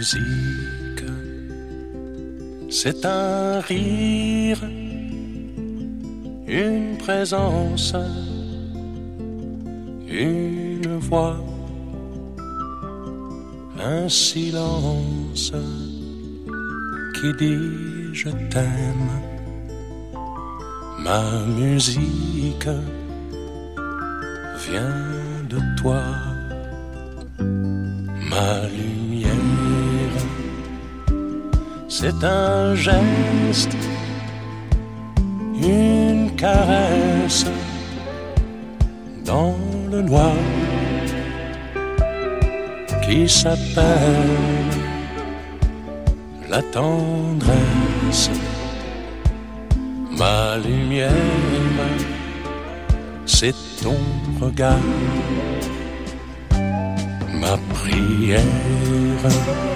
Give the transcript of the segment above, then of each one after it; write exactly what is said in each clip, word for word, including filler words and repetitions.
musique, c'est un rire, une présence, une voix, un silence qui dit je t'aime. Ma musique vient de toi, ma lumière, c'est un geste, une caresse dans le noir qui s'appelle la tendresse. Ma lumière, c'est ton regard. Ma prière,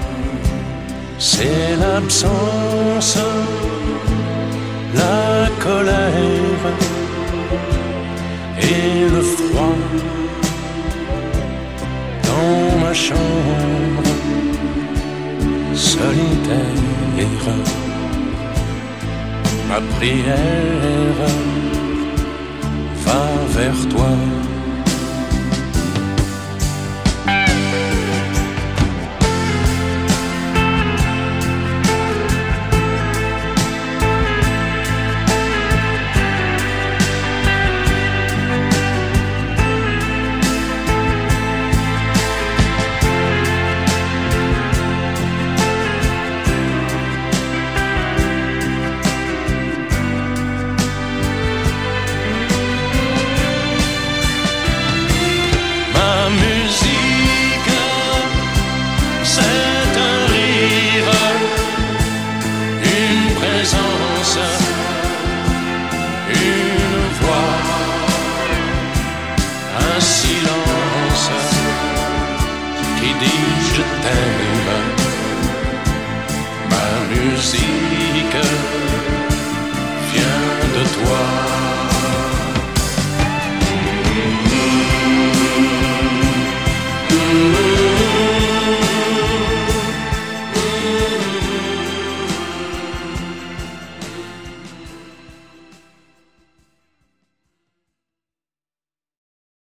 c'est l'absence, la colère et le froid dans ma chambre solitaire. Ma prière va vers toi. Je t'aime, ma musique vient de toi.